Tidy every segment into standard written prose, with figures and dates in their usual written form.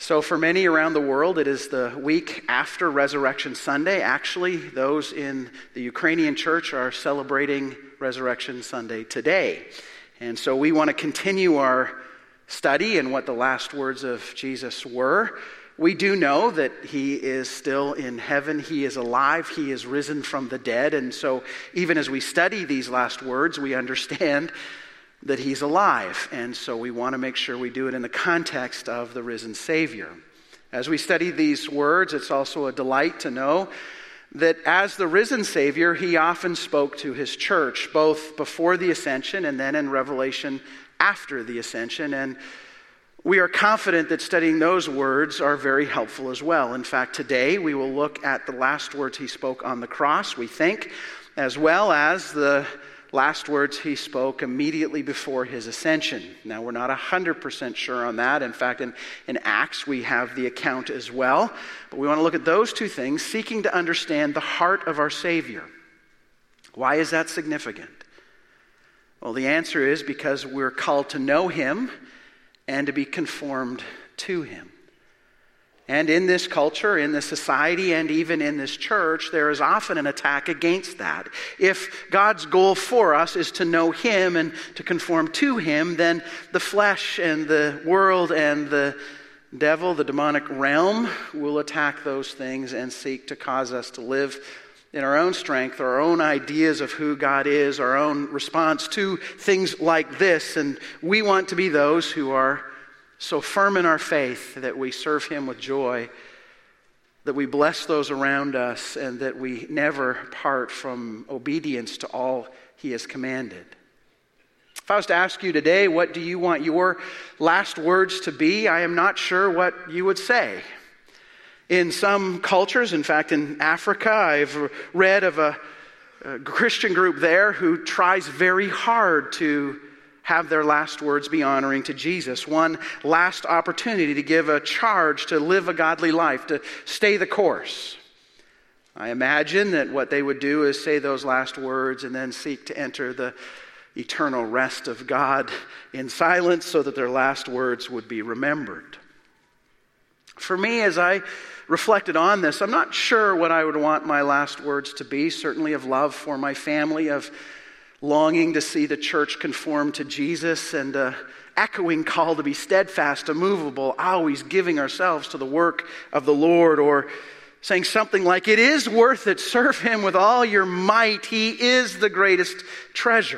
So for many around the world, it is the week after Resurrection Sunday. Actually, those in the Ukrainian church are celebrating Resurrection Sunday today. And so we want to continue our study in what the last words of Jesus were. We do know that he is still in heaven. He is alive. He is risen from the dead. And so even as we study these last words, we understand that he's alive. And so we want to make sure we do it in the context of the risen Savior. As we study these words, it's also a delight to know that as the risen Savior, he often spoke to his church, both before the ascension and then in Revelation after the ascension. And we are confident that studying those words are very helpful as well. In fact, today we will look at the last words he spoke on the cross, we think, as well as the last words he spoke immediately before his ascension. Now, we're not 100% sure on that. In fact, in Acts, we have the account as well. But we want to look at those two things, seeking to understand the heart of our Savior. Why is that significant? Well, the answer is because we're called to know him and to be conformed to him. And in this culture, in this society, and even in this church, there is often an attack against that. If God's goal for us is to know him and to conform to him, then the flesh and the world and the devil, the demonic realm, will attack those things and seek to cause us to live in our own strength, our own ideas of who God is, our own response to things like this. And we want to be those who are so firm in our faith that we serve him with joy, that we bless those around us, and that we never part from obedience to all he has commanded. If I was to ask you today, what do you want your last words to be? I am not sure what you would say. In some cultures, in fact in Africa, I've read of a Christian group there who tries very hard to have their last words be honoring to Jesus. One last opportunity to give a charge to live a godly life, to stay the course. I imagine that what they would do is say those last words and then seek to enter the eternal rest of God in silence so that their last words would be remembered. For me, as I reflected on this, I'm not sure what I would want my last words to be. Certainly of love for my family, of longing to see the church conform to Jesus, and an echoing call to be steadfast, immovable, always giving ourselves to the work of the Lord, or saying something like, it is worth it, serve him with all your might, he is the greatest treasure.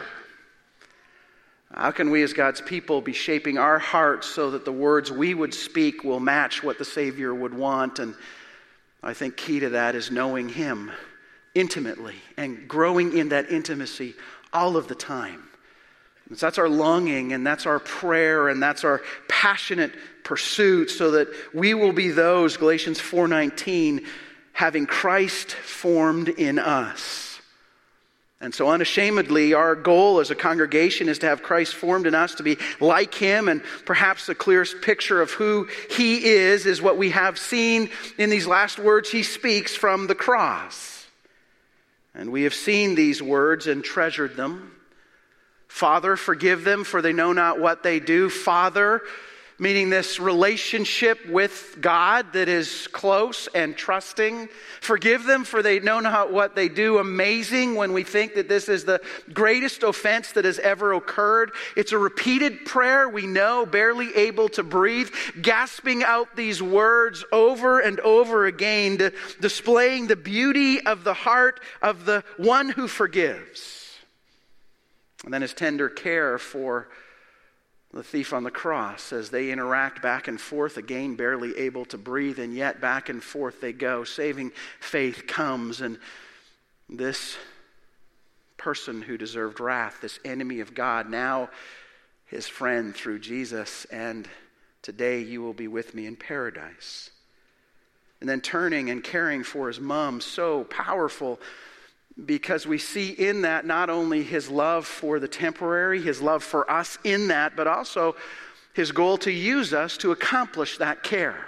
How can we as God's people be shaping our hearts so that the words we would speak will match what the Savior would want? And I think key to that is knowing him intimately and growing in that intimacy all of the time. So that's our longing, and that's our prayer, and that's our passionate pursuit, so that we will be those, Galatians 4:19, having Christ formed in us. And so unashamedly, our goal as a congregation is to have Christ formed in us, to be like him, and perhaps the clearest picture of who he is what we have seen in these last words he speaks from the cross. And we have seen these words and treasured them. Father, forgive them, for they know not what they do. Father, meaning this relationship with God that is close and trusting. Forgive them, for they know not what they do. Amazing when we think that this is the greatest offense that has ever occurred. It's a repeated prayer, we know, barely able to breathe, gasping out these words over and over again, displaying the beauty of the heart of the one who forgives. And then his tender care for the thief on the cross as they interact back and forth, again barely able to breathe, and yet back and forth they go. Saving faith comes, and this person who deserved wrath, this enemy of God, now his friend through Jesus, and today you will be with me in paradise. And then turning and caring for his mom, so powerful, because we see in that not only his love for the temporary, his love for us in that, but also his goal to use us to accomplish that care.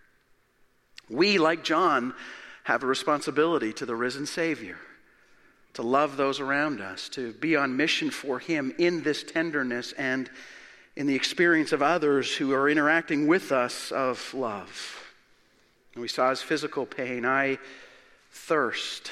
We, like John, have a responsibility to the risen Savior, to love those around us, to be on mission for him in this tenderness and in the experience of others who are interacting with us of love. And we saw his physical pain. I thirst,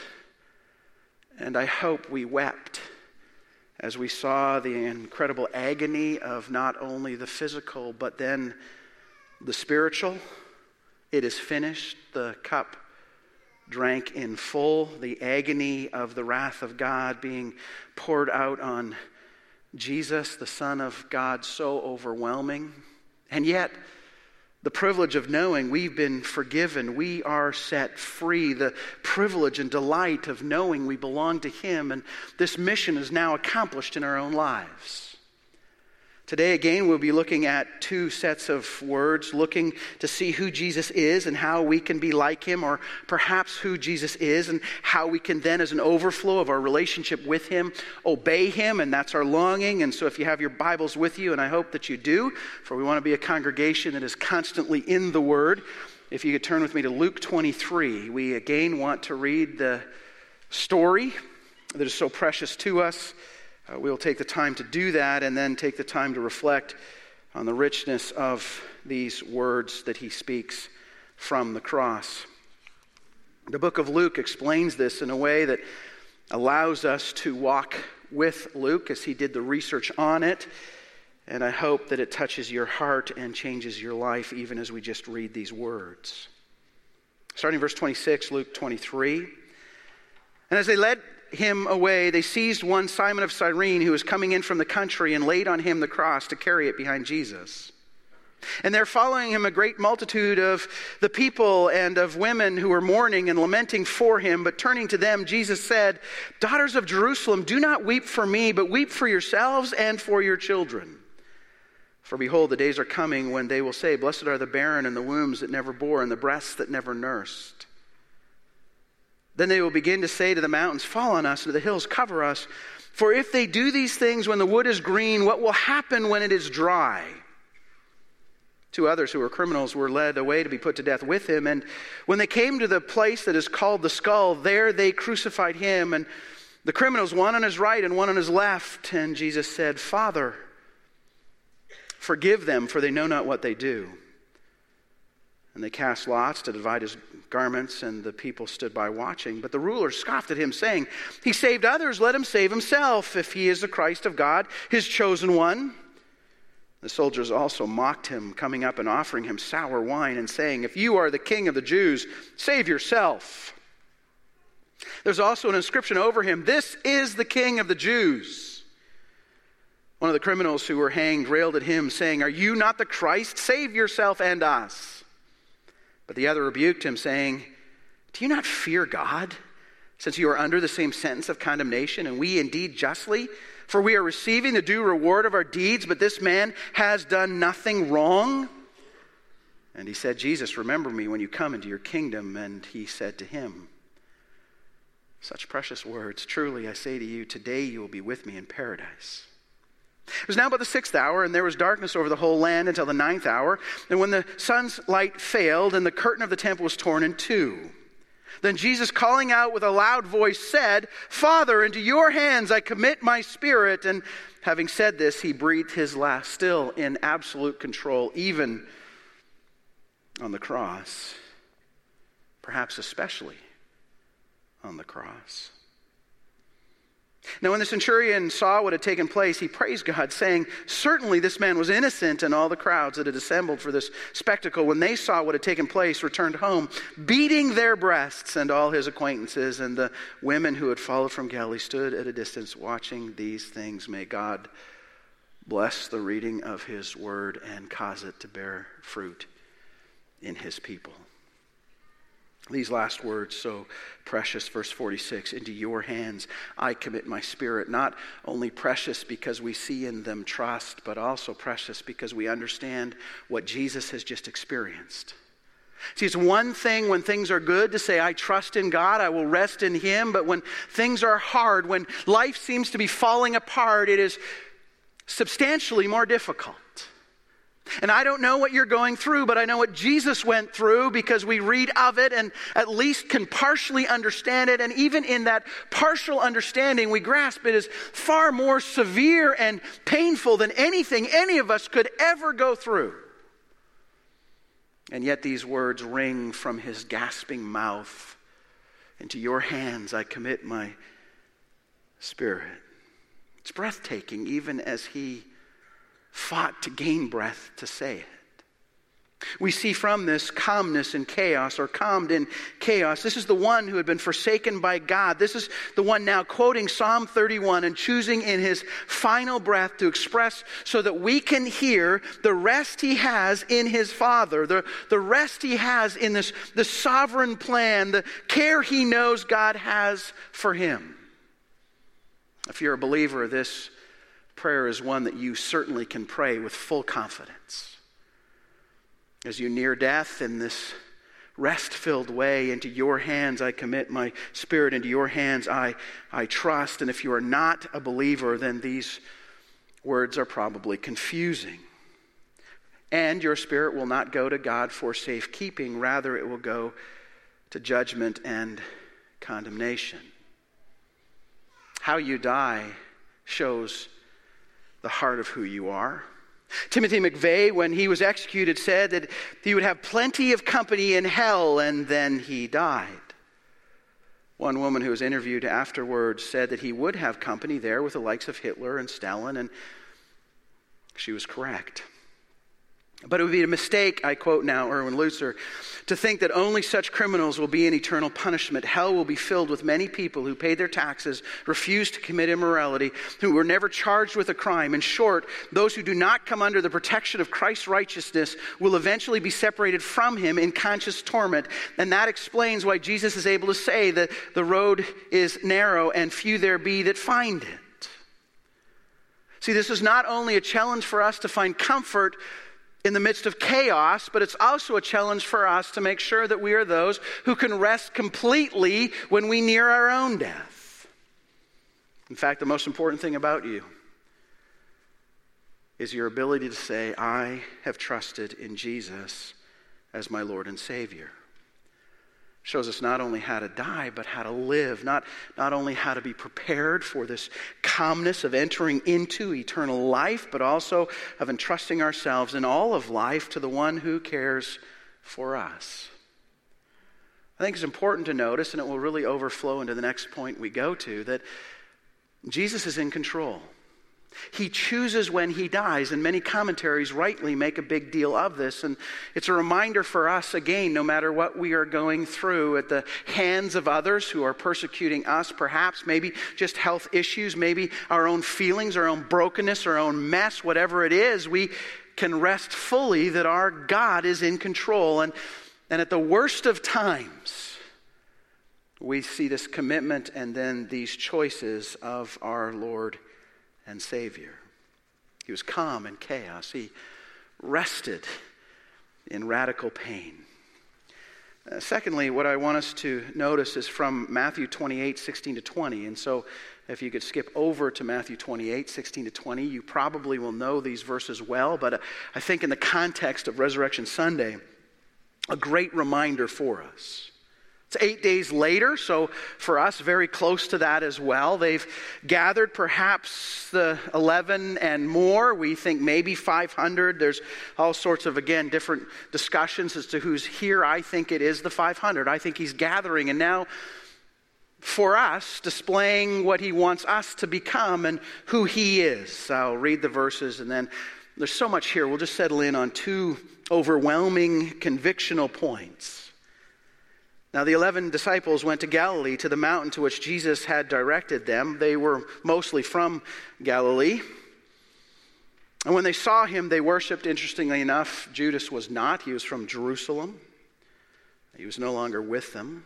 and I hope we wept as we saw the incredible agony of not only the physical, but then the spiritual. It is finished. The cup drank in full. The agony of the wrath of God being poured out on Jesus, the Son of God, so overwhelming. And yet, the privilege of knowing we've been forgiven, we are set free, the privilege and delight of knowing we belong to him, and this mission is now accomplished in our own lives. Today, again, we'll be looking at two sets of words, looking to see who Jesus is and how we can be like him, or perhaps who Jesus is and how we can then, as an overflow of our relationship with him, obey him, and that's our longing. And so if you have your Bibles with you, and I hope that you do, for we want to be a congregation that is constantly in the Word, if you could turn with me to Luke 23. We again want to read the story that is so precious to us. We'll take the time to do that and then take the time to reflect on the richness of these words that he speaks from the cross. The book of Luke explains this in a way that allows us to walk with Luke as he did the research on it. And I hope that it touches your heart and changes your life even as we just read these words. Starting verse 26, Luke 23. And as they led him away, they seized one Simon of Cyrene who was coming in from the country and laid on him the cross to carry it behind Jesus. And there following him a great multitude of the people and of women who were mourning and lamenting for him. But turning to them, Jesus said, "Daughters of Jerusalem, do not weep for me, but weep for yourselves and for your children. For behold, the days are coming when they will say, Blessed are the barren and the wombs that never bore and the breasts that never nursed. Then they will begin to say to the mountains, Fall on us, and to the hills, cover us. For if they do these things when the wood is green, what will happen when it is dry?" Two others who were criminals were led away to be put to death with him. And when they came to the place that is called the Skull, there they crucified him, and the criminals, one on his right and one on his left. And Jesus said, "Father, forgive them, for they know not what they do." And they cast lots to divide his garments, and the people stood by watching. But the rulers scoffed at him, saying, "He saved others, let him save himself, if he is the Christ of God, his chosen one." The soldiers also mocked him, coming up and offering him sour wine, and saying, "If you are the king of the Jews, save yourself." There's also an inscription over him, "This is the King of the Jews." One of the criminals who were hanged railed at him, saying, "Are you not the Christ? Save yourself and us." But the other rebuked him, saying, "Do you not fear God, since you are under the same sentence of condemnation, and we indeed justly? For we are receiving the due reward of our deeds, but this man has done nothing wrong." And he said, "Jesus, remember me when you come into your kingdom." And he said to him, such precious words, "Truly I say to you, today you will be with me in paradise." It was now about the 6th hour, and there was darkness over the whole land until the 9th hour. And when the sun's light failed, and the curtain of the temple was torn in two. Then Jesus, calling out with a loud voice, said, "Father, into your hands I commit my spirit." And having said this, he breathed his last, still in absolute control, even on the cross. Perhaps especially on the cross. Now when the centurion saw what had taken place, he praised God, saying, "Certainly this man was innocent." And all the crowds that had assembled for this spectacle, when they saw what had taken place, returned home, beating their breasts. And all his acquaintances and the women who had followed from Galilee stood at a distance watching these things. May God bless the reading of his word and cause it to bear fruit in his people. These last words, so precious, verse 46, "Into your hands I commit my spirit." Not only precious because we see in them trust, but also precious because we understand what Jesus has just experienced. See, it's one thing when things are good to say, "I trust in God, I will rest in him." But when things are hard, when life seems to be falling apart, it is substantially more difficult And I don't know what you're going through, but I know what Jesus went through because we read of it and at least can partially understand it. And even in that partial understanding, we grasp it as far more severe and painful than anything any of us could ever go through. And yet these words ring from his gasping mouth. Into your hands I commit my spirit. It's breathtaking, even as he fought to gain breath to say it. We see from this calmness in chaos, or calmed in chaos. This is the one who had been forsaken by God. This is the one now quoting Psalm 31 and choosing in his final breath to express so that we can hear the rest he has in his Father, the rest he has in the sovereign plan, the care he knows God has for him. If you're a believer, this prayer is one that you certainly can pray with full confidence. As you near death in this rest-filled way, into your hands I commit my spirit, into your hands I trust. And if you are not a believer, then these words are probably confusing. And your spirit will not go to God for safekeeping. Rather, it will go to judgment and condemnation. How you die shows the heart of who you are. Timothy McVeigh, when he was executed, said that he would have plenty of company in hell, and then he died. One woman who was interviewed afterwards said that he would have company there with the likes of Hitler and Stalin, and she was correct. But it would be a mistake, I quote now Erwin Lutzer, to think that only such criminals will be in eternal punishment. Hell will be filled with many people who paid their taxes, refused to commit immorality, who were never charged with a crime. In short, those who do not come under the protection of Christ's righteousness will eventually be separated from him in conscious torment. And that explains why Jesus is able to say that the road is narrow and few there be that find it. See, this is not only a challenge for us to find comfort in the midst of chaos, but it's also a challenge for us to make sure that we are those who can rest completely when we near our own death. In fact, the most important thing about you is your ability to say, I have trusted in Jesus as my Lord and Savior. Shows us not only how to die, but how to live. Not only how to be prepared for this calmness of entering into eternal life, but also of entrusting ourselves in all of life to the one who cares for us. I think it's important to notice, and it will really overflow into the next point we go to, that Jesus is in control. He chooses when he dies, and many commentaries rightly make a big deal of this. And it's a reminder for us, again, no matter what we are going through at the hands of others who are persecuting us, perhaps maybe just health issues, maybe our own feelings, our own brokenness, our own mess, whatever it is, we can rest fully that our God is in control. And at the worst of times, we see this commitment and then these choices of our Lord and Savior. He was calm in chaos. He rested in radical pain. Secondly, what I want us to notice is from Matthew 28, 16 to 20. And so if you could skip over to Matthew 28, 16 to 20, you probably will know these verses well. But I think in the context of Resurrection Sunday, a great reminder for us. It's 8 days later, so for us, very close to that as well. They've gathered perhaps the 11 and more. We think maybe 500. There's all sorts of, again, different discussions as to who's here. I think it is the 500. I think he's gathering, and now for us, displaying what he wants us to become and who he is. I'll read the verses, and then there's so much here. We'll just settle in on two overwhelming convictional points. Now the 11 disciples went to Galilee, to the mountain to which Jesus had directed them. They were mostly from Galilee. And when they saw him, they worshipped. Interestingly enough, Judas was not. He was from Jerusalem. He was no longer with them.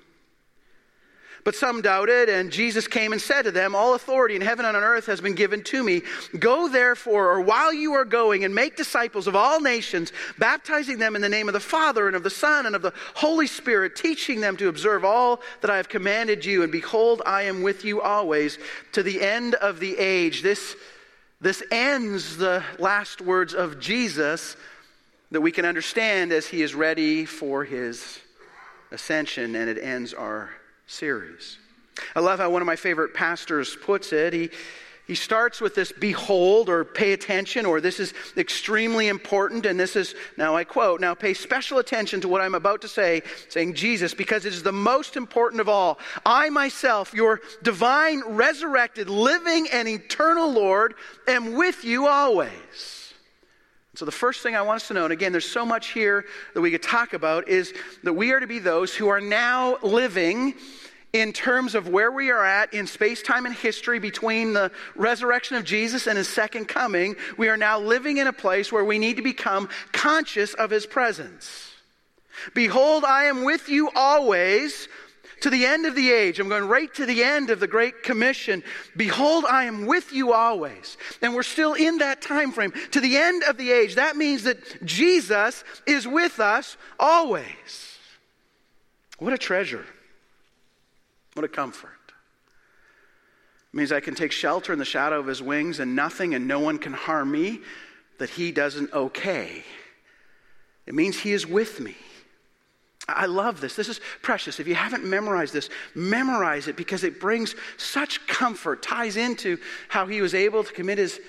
But some doubted, and Jesus came and said to them, all authority in heaven and on earth has been given to me. Go therefore, or while you are going, and make disciples of all nations, baptizing them in the name of the Father and of the Son and of the Holy Spirit, teaching them to observe all that I have commanded you. And behold, I am with you always to the end of the age. This ends the last words of Jesus that we can understand as he is ready for his ascension, and it ends our series. I love how one of my favorite pastors puts it. He starts with this behold, or pay attention, or this is extremely important, and this is, now I quote, now pay special attention to what I'm about to say, saying Jesus, because it is the most important of all. I myself, your divine, resurrected, living, and eternal Lord, am with you always. So the first thing I want us to know, and again, there's so much here that we could talk about, is that we are to be those who are now living in terms of where we are at in space, time, and history between the resurrection of Jesus and his second coming. We are now living in a place where we need to become conscious of his presence. Behold, I am with you always to the end of the age. I'm going right to the end of the Great Commission. Behold, I am with you always. And we're still in that time frame. To the end of the age. That means that Jesus is with us always. What a treasure. What a comfort. It means I can take shelter in the shadow of his wings and nothing and no one can harm me, that he doesn't okay. It means he is with me. I love this. This is precious. If you haven't memorized this, memorize it because it brings such comfort, ties into how he was able to commit his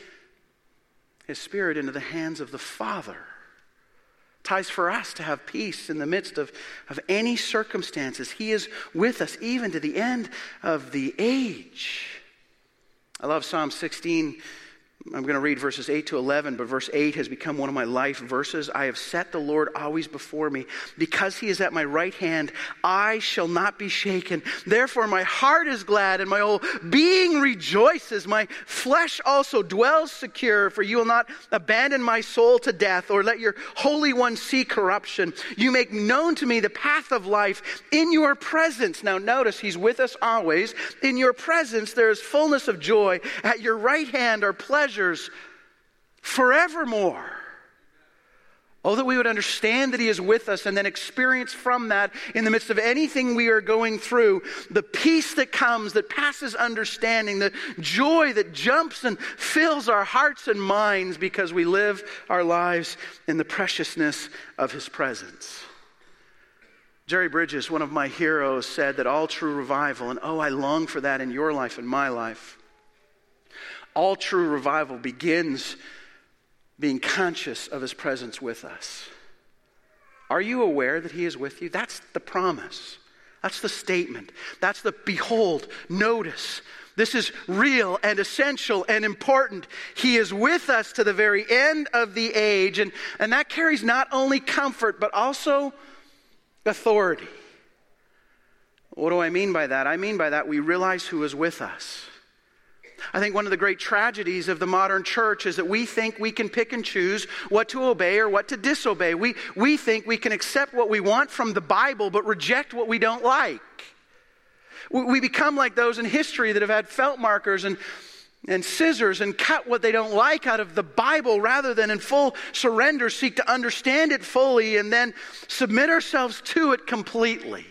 spirit into the hands of the Father. Ties for us to have peace in the midst of any circumstances. He is with us even to the end of the age. I love Psalm 16. I'm going to read verses 8 to 11, but verse 8 has become one of my life verses. I have set the Lord always before me. Because he is at my right hand, I shall not be shaken. Therefore my heart is glad and my whole being rejoices. My flesh also dwells secure, for you will not abandon my soul to death or let your Holy One see corruption. You make known to me the path of life in your presence. Now notice, he's with us always. In your presence there is fullness of joy. At your right hand are pleasures forevermore. Oh, that we would understand that he is with us and then experience from that in the midst of anything we are going through, the peace that comes, that passes understanding, the joy that jumps and fills our hearts and minds because we live our lives in the preciousness of his presence. Jerry Bridges, one of my heroes, said that all true revival, and oh, I long for that in your life and my life, all true revival begins being conscious of his presence with us. Are you aware that he is with you? That's the promise. That's the statement. That's the behold, notice. This is real and essential and important. He is with us to the very end of the age. And that carries not only comfort, but also authority. What do I mean by that? I mean by that we realize who is with us. I think one of the great tragedies of the modern church is that we think we can pick and choose what to obey or what to disobey. We think we can accept what we want from the Bible but reject what we don't like. We become like those in history that have had felt markers and scissors and cut what they don't like out of the Bible rather than in full surrender seek to understand it fully and then submit ourselves to it completely.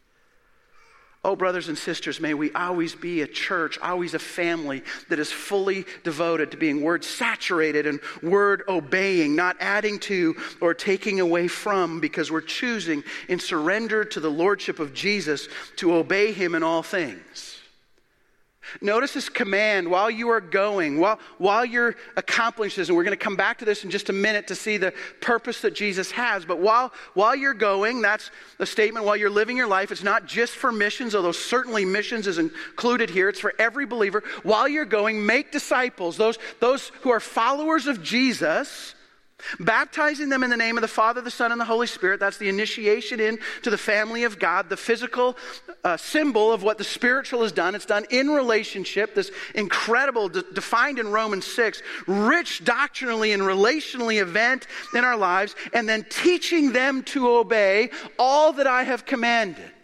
Oh, brothers and sisters, may we always be a church, always a family that is fully devoted to being word saturated and word obeying, not adding to or taking away from, because we're choosing in surrender to the lordship of Jesus to obey him in all things. Notice this command while you are going, while you're accomplishing this, and we're going to come back to this in just a minute to see the purpose that Jesus has, but while you're going, that's the statement, while you're living your life, it's not just for missions, although certainly missions is included here, it's for every believer. While you're going, make disciples, those who are followers of Jesus, baptizing them in the name of the Father, the Son, and the Holy Spirit. That's the initiation into the family of God, the physical symbol of what the spiritual has done. It's done in relationship, this incredible, defined in Romans 6, rich doctrinally and relationally event in our lives, and then teaching them to obey all that I have commanded.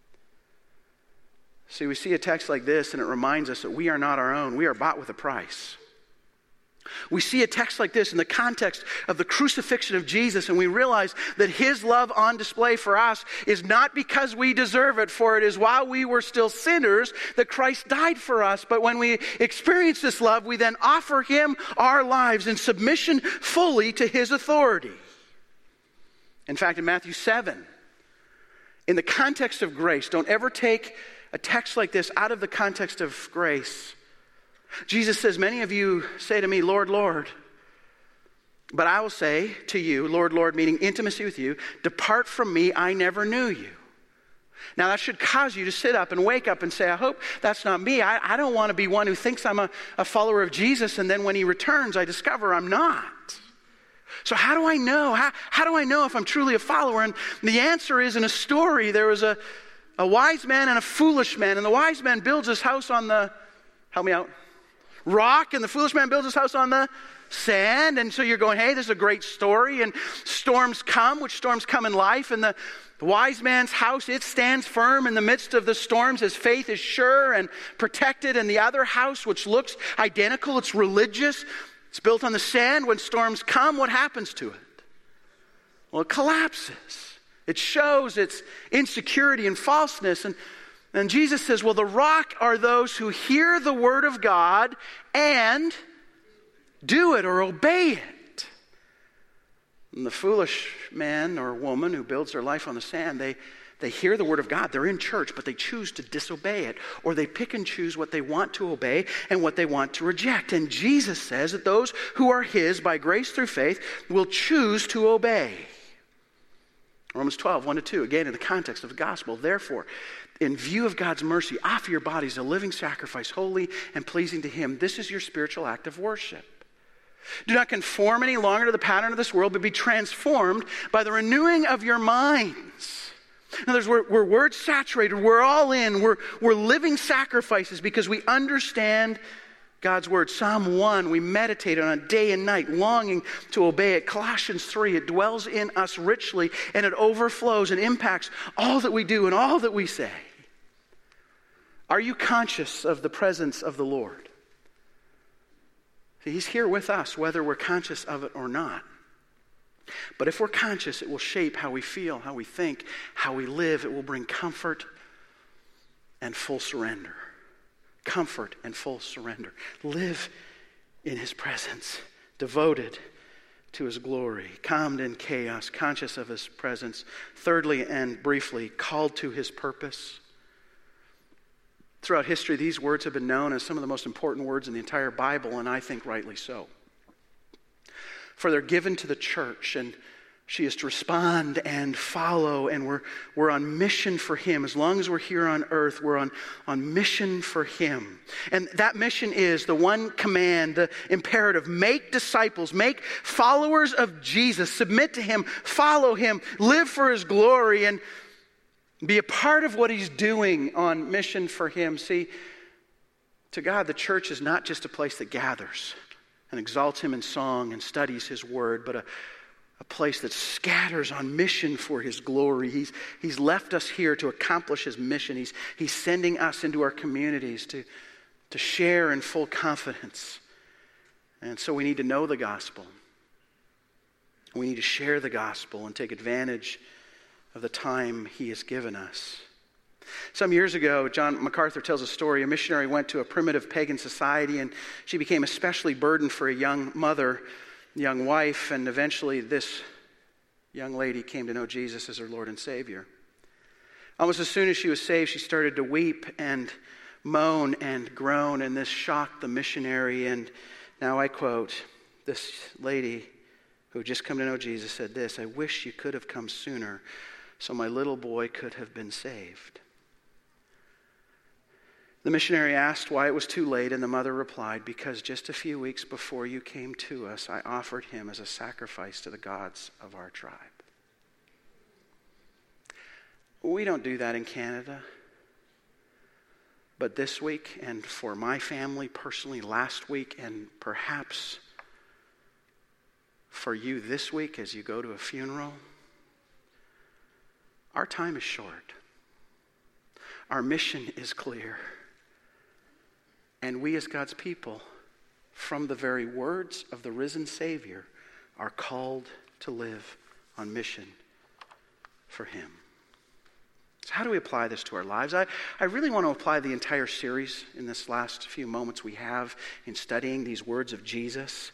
See, we see a text like this, and it reminds us that we are not our own. We are bought with a price. We see a text like this in the context of the crucifixion of Jesus, and we realize that his love on display for us is not because we deserve it, for it is while we were still sinners that Christ died for us. But when we experience this love, we then offer him our lives in submission fully to his authority. In fact, in Matthew 7, in the context of grace, don't ever take a text like this out of the context of grace. Jesus says, many of you say to me, Lord, Lord. But I will say to you, Lord, Lord, meaning intimacy with you, depart from me, I never knew you. Now that should cause you to sit up and wake up and say, I hope that's not me. I don't want to be one who thinks I'm a follower of Jesus, and then when he returns, I discover I'm not. So how do I know? How do I know if I'm truly a follower? And the answer is, in a story, there was a wise man and a foolish man. And the wise man builds his house on the, help me out, rock. And the foolish man builds his house on the sand. And so you're going, hey, this is a great story. And storms come, which storms come in life. And the wise man's house, it stands firm in the midst of the storms. His faith is sure and protected. And the other house, which looks identical, it's religious, it's built on the sand. When storms come, what happens to it? Well, it collapses. It shows its insecurity and falseness. And Jesus says, well, the rock are those who hear the word of God and do it or obey it. And the foolish man or woman who builds their life on the sand, they hear the word of God. They're in church, but they choose to disobey it. Or they pick and choose what they want to obey and what they want to reject. And Jesus says that those who are his by grace through faith will choose to obey. Romans 12, 1-2, again in the context of the gospel. Therefore, in view of God's mercy, offer your bodies a living sacrifice, holy and pleasing to him. This is your spiritual act of worship. Do not conform any longer to the pattern of this world, but be transformed by the renewing of your minds. In other words, we're word saturated. We're all in. We're living sacrifices because we understand God's word. Psalm 1, we meditate on it day and night, longing to obey it. Colossians 3, it dwells in us richly and it overflows and impacts all that we do and all that we say. Are you conscious of the presence of the Lord? He's here with us, whether we're conscious of it or not. But if we're conscious, it will shape how we feel, how we think, how we live. It will bring comfort and full surrender. Comfort and full surrender. Live in his presence, devoted to his glory, calmed in chaos, conscious of his presence. Thirdly and briefly, called to his purpose. Throughout history, these words have been known as some of the most important words in the entire Bible, and I think rightly so. For they're given to the church, and she is to respond and follow, and we're on mission for him. As long as we're here on earth, we're on mission for him. And that mission is the one command, the imperative: make disciples, make followers of Jesus, submit to him, follow him, live for his glory, and be a part of what he's doing on mission for him. See, to God, the church is not just a place that gathers and exalts him in song and studies his word, but a place that scatters on mission for his glory. He's left us here to accomplish his mission. He's sending us into our communities to share in full confidence. And so we need to know the gospel. We need to share the gospel and take advantage of the time he has given us. Some years ago, John MacArthur tells a story. A missionary went to a primitive pagan society, and she became especially burdened for a young mother, young wife, and eventually this young lady came to know Jesus as her Lord and Savior. Almost as soon as she was saved, she started to weep and moan and groan, and this shocked the missionary. And now I quote, this lady who had just come to know Jesus said this: "I wish you could have come sooner so my little boy could have been saved." The missionary asked why it was too late, and the mother replied, "Because just a few weeks before you came to us, I offered him as a sacrifice to the gods of our tribe." We don't do that in Canada. But this week, and for my family personally last week, and perhaps for you this week as you go to a funeral, our time is short. Our mission is clear. And we as God's people, from the very words of the risen Savior, are called to live on mission for him. So how do we apply this to our lives? I really want to apply the entire series in this last few moments we have in studying these words of Jesus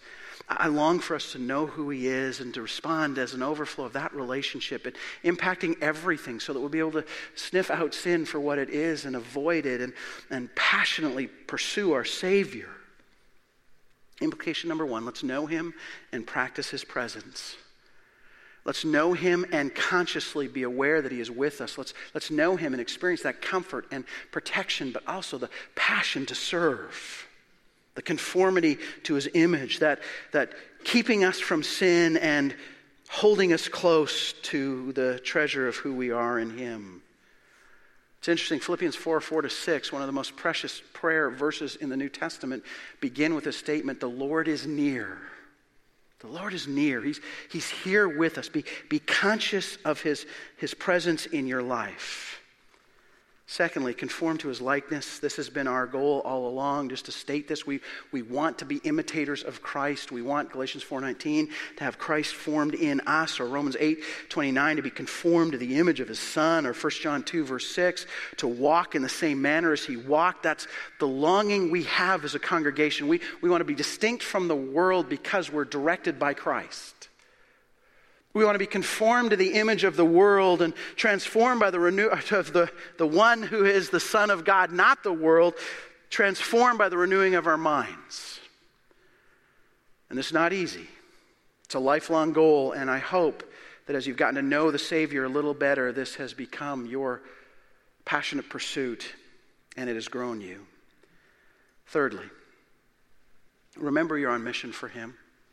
I long for us to know who he is and to respond as an overflow of that relationship and impacting everything so that we'll be able to sniff out sin for what it is and avoid it and passionately pursue our Savior. Implication number one, let's know him and practice his presence. Let's know him and consciously be aware that he is with us. Let's know him and experience that comfort and protection, but also the passion to serve. The conformity to his image, that keeping us from sin and holding us close to the treasure of who we are in him. It's interesting, Philippians 4:4-6, one of the most precious prayer verses in the New Testament, begin with a statement, the Lord is near. The Lord is near. He's here with us. Be conscious of his presence in your life. Secondly, conform to his likeness. This has been our goal all along, just to state this. We want to be imitators of Christ. We want, Galatians 4:19, to have Christ formed in us, or Romans 8:29, to be conformed to the image of his Son, or 1 John 2:6, to walk in the same manner as he walked. That's the longing we have as a congregation. We want to be distinct from the world because we're directed by Christ. We want to be conformed to the image of the world and transformed by the one who is the Son of God, not the world, transformed by the renewing of our minds. And it's not easy. It's a lifelong goal, and I hope that as you've gotten to know the Savior a little better, this has become your passionate pursuit, and it has grown you. Thirdly, remember you're on mission for him.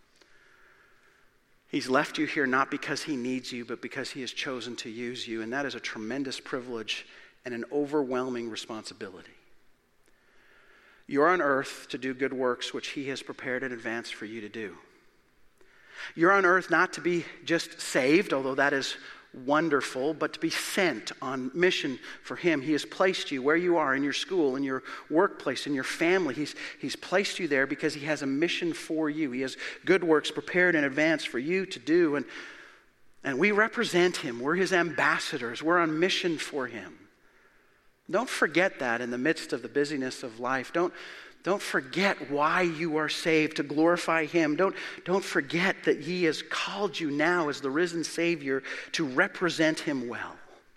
He's left you here not because he needs you, but because he has chosen to use you. And that is a tremendous privilege and an overwhelming responsibility. You're on earth to do good works which he has prepared in advance for you to do. You're on earth not to be just saved, although that is wonderful, but to be sent on mission for him. He has placed you where you are in your school, in your workplace, in your family. He's placed you there because he has a mission for you. He has good works prepared in advance for you to do. And we represent him. We're his ambassadors. We're on mission for him. Don't forget that in the midst of the busyness of life. Don't forget why you are saved, to glorify him. Don't forget that he has called you now as the risen Savior to represent him well.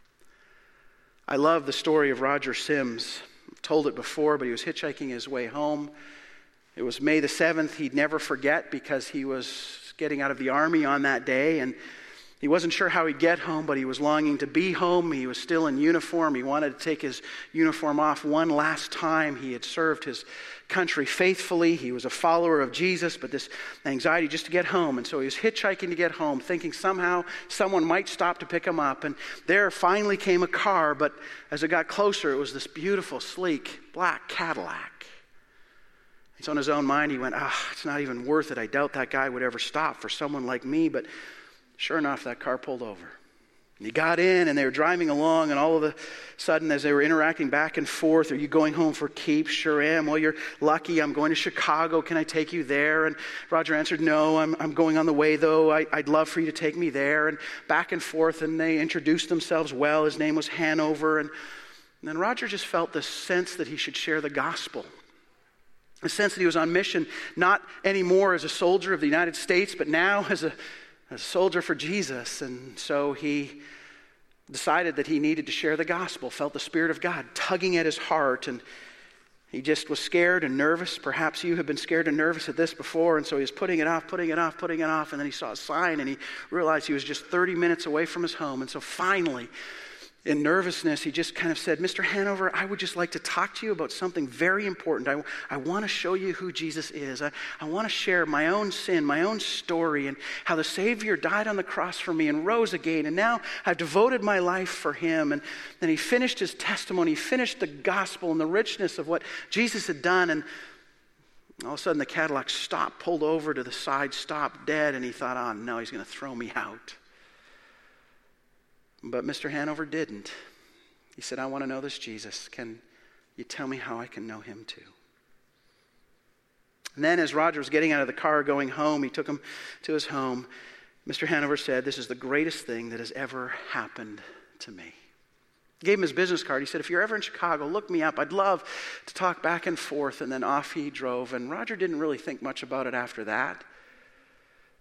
I love the story of Roger Sims. I've told it before, but he was hitchhiking his way home. It was May the 7th. He'd never forget because he was getting out of the army on that day, and he wasn't sure how he'd get home, but he was longing to be home. He was still in uniform. He wanted to take his uniform off one last time. He had served his country faithfully. He was a follower of Jesus, but this anxiety just to get home. And so he was hitchhiking to get home, thinking somehow someone might stop to pick him up. And there finally came a car, but as it got closer, it was this beautiful, sleek, black Cadillac. And so in his own mind, he went, it's not even worth it. I doubt that guy would ever stop for someone like me. But sure enough, that car pulled over. And he got in, and they were driving along, and all of a sudden, as they were interacting back and forth, are you going home for keeps? Sure am. Well, you're lucky. I'm going to Chicago. Can I take you there? And Roger answered, no, I'm going on the way, though. I'd love for you to take me there. And back and forth, and they introduced themselves well. His name was Hanover. And then Roger just felt this sense that he should share the gospel. A sense that he was on mission, not anymore as a soldier of the United States, but now as a soldier for Jesus. And so he decided that he needed to share the gospel, felt the Spirit of God tugging at his heart, and he just was scared and nervous. Perhaps you have been scared and nervous at this before, and so he was putting it off, and then he saw a sign, and he realized he was just 30 minutes away from his home. And so finally, in nervousness, he just kind of said, Mr. Hanover, I would just like to talk to you about something very important. I want to show you who Jesus is. I want to share my own sin, my own story, and how the Savior died on the cross for me and rose again. And now I've devoted my life for him. And then he finished his testimony, he finished the gospel and the richness of what Jesus had done. And all of a sudden the Cadillac stopped, pulled over to the side, stopped dead. And he thought, oh no, he's going to throw me out. But Mr. Hanover didn't. He said, I want to know this Jesus. Can you tell me how I can know him too? And then as Roger was getting out of the car going home, he took him to his home. Mr. Hanover said, this is the greatest thing that has ever happened to me. He gave him his business card. He said, if you're ever in Chicago, look me up. I'd love to talk back and forth. And then off he drove. And Roger didn't really think much about it after that.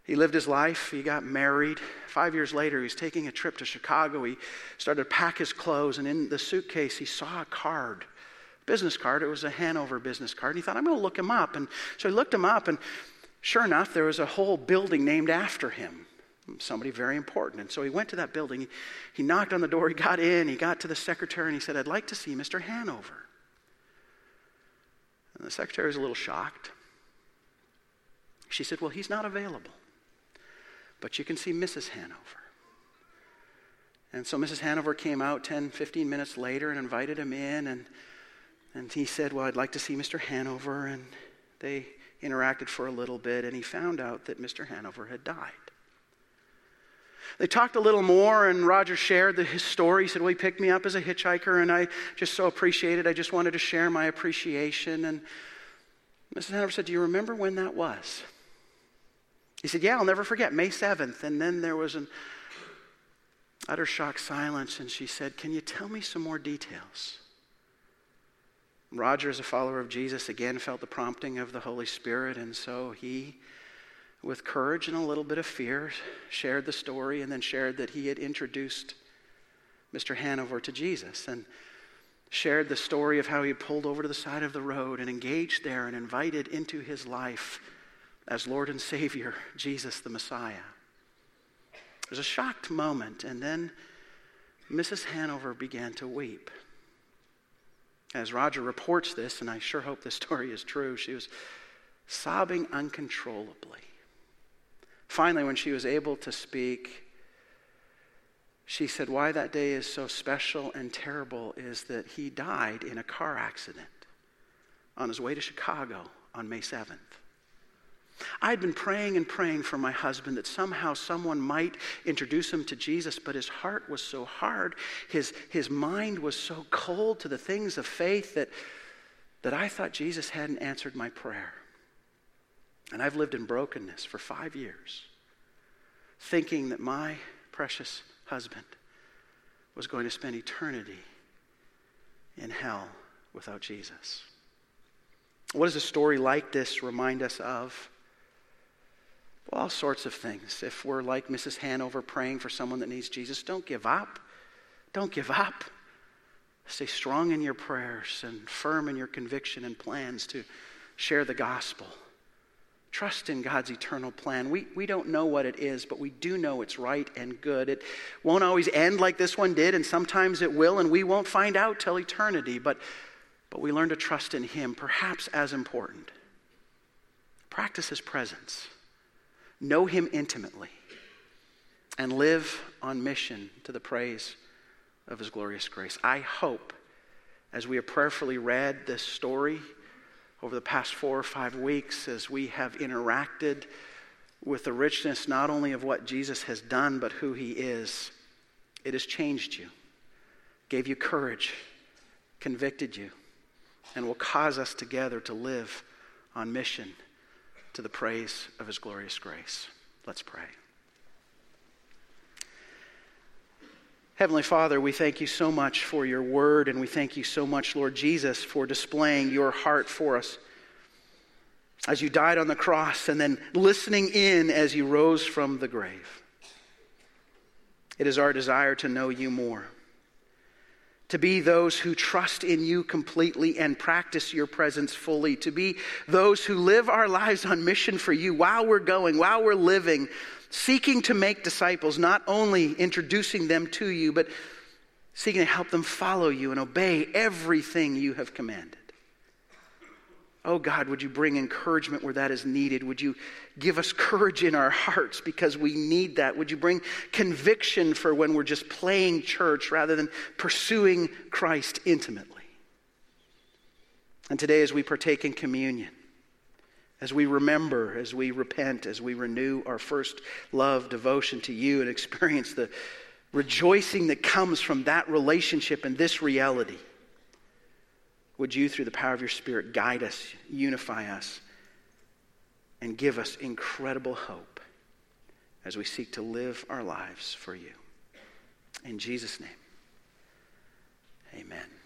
He lived his life. He got married. 5 years later, he was taking a trip to Chicago. He started to pack his clothes, and in the suitcase, he saw a card, business card. It was a Hanover business card. And he thought, I'm going to look him up. And so he looked him up, and sure enough, there was a whole building named after him, somebody very important. And so he went to that building. He knocked on the door. He got in. He got to the secretary, and he said, I'd like to see Mr. Hanover. And the secretary was a little shocked. She said, well, he's not available, but you can see Mrs. Hanover. And so Mrs. Hanover came out 10, 15 minutes later and invited him in, and he said, well, I'd like to see Mr. Hanover, and they interacted for a little bit, and he found out that Mr. Hanover had died. They talked a little more, and Roger shared his story. He said, well, he picked me up as a hitchhiker, and I just so appreciated. I just wanted to share my appreciation. And Mrs. Hanover said, do you remember when that was? He said, yeah, I'll never forget, May 7th. And then there was an utter shock silence, and she said, can you tell me some more details? Roger, as a follower of Jesus, again felt the prompting of the Holy Spirit, and so he, with courage and a little bit of fear, shared the story, and then shared that he had introduced Mr. Hanover to Jesus, and shared the story of how he pulled over to the side of the road and engaged there and invited into his life as Lord and Savior, Jesus the Messiah. It was a shocked moment, and then Mrs. Hanover began to weep. As Roger reports this, and I sure hope this story is true, she was sobbing uncontrollably. Finally, when she was able to speak, she said, why that day is so special and terrible is that he died in a car accident on his way to Chicago on May 7th. I'd been praying and praying for my husband that somehow someone might introduce him to Jesus, but his heart was so hard, his mind was so cold to the things of faith that I thought Jesus hadn't answered my prayer. And I've lived in brokenness for 5 years, thinking that my precious husband was going to spend eternity in hell without Jesus. What does a story like this remind us of? Well, all sorts of things. If we're like Mrs. Hanover praying for someone that needs Jesus, don't give up. Don't give up. Stay strong in your prayers and firm in your conviction and plans to share the gospel. Trust in God's eternal plan. We don't know what it is, but we do know it's right and good. It won't always end like this one did, and sometimes it will, and we won't find out till eternity. But we learn to trust in Him, perhaps as important. Practice His presence. Know Him intimately. And live on mission to the praise of His glorious grace. I hope, as we have prayerfully read this story over the past 4 or 5 weeks, as we have interacted with the richness not only of what Jesus has done, but who He is, it has changed you, gave you courage, convicted you, and will cause us together to live on mission to the praise of His glorious grace. Let's pray. Heavenly Father, we thank you so much for your word, and we thank you so much, Lord Jesus, for displaying your heart for us as you died on the cross and then listening in as you rose from the grave. It is our desire to know you more, to be those who trust in you completely and practice your presence fully, to be those who live our lives on mission for you while we're going, while we're living, seeking to make disciples, not only introducing them to you, but seeking to help them follow you and obey everything you have commanded. Oh God, would you bring encouragement where that is needed? Would you give us courage in our hearts because we need that? Would you bring conviction for when we're just playing church rather than pursuing Christ intimately? And today as we partake in communion, as we remember, as we repent, as we renew our first love, devotion to you, and experience the rejoicing that comes from that relationship and this reality, would you, through the power of your Spirit, guide us, unify us, and give us incredible hope as we seek to live our lives for you. In Jesus' name, amen.